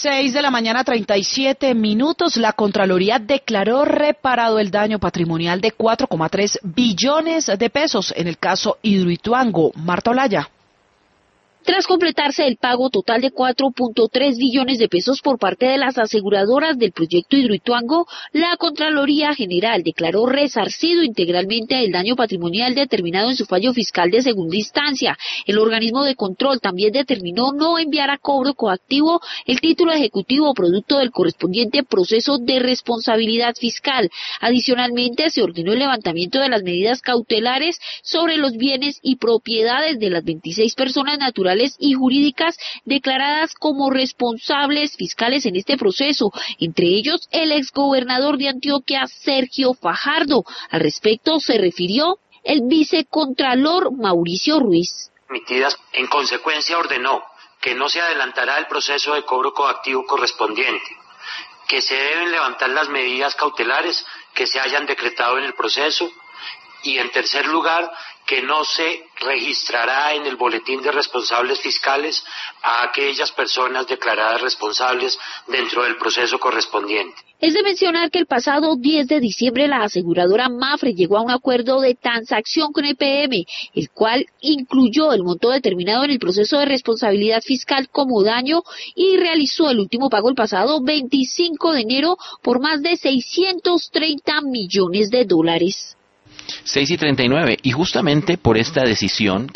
6:37 a.m. La Contraloría declaró reparado el daño patrimonial de 4,3 billones de pesos en el caso Hidroituango. Marta Olaya. Tras completarse el pago total de 4.3 billones de pesos por parte de las aseguradoras del proyecto Hidroituango, la Contraloría General declaró resarcido integralmente el daño patrimonial determinado en su fallo fiscal de segunda instancia. El organismo de control también determinó no enviar a cobro coactivo el título ejecutivo producto del correspondiente proceso de responsabilidad fiscal. Adicionalmente, se ordenó el levantamiento de las medidas cautelares sobre los bienes y propiedades de las 26 personas naturales y jurídicas declaradas como responsables fiscales en este proceso, entre ellos el exgobernador de Antioquia, Sergio Fajardo. Al respecto se refirió el vicecontralor Mauricio Ruiz. En consecuencia ordenó que no se adelantará el proceso de cobro coactivo correspondiente, que se deben levantar las medidas cautelares que se hayan decretado en el proceso y, en tercer lugar, que no se registrará en el boletín de responsables fiscales a aquellas personas declaradas responsables dentro del proceso correspondiente. Es de mencionar que el pasado 10 de diciembre la aseguradora Mapfre llegó a un acuerdo de transacción con EPM, el cual incluyó el monto determinado en el proceso de responsabilidad fiscal como daño y realizó el último pago el pasado 25 de enero por más de 630 millones de dólares. 6:39, y justamente por esta decisión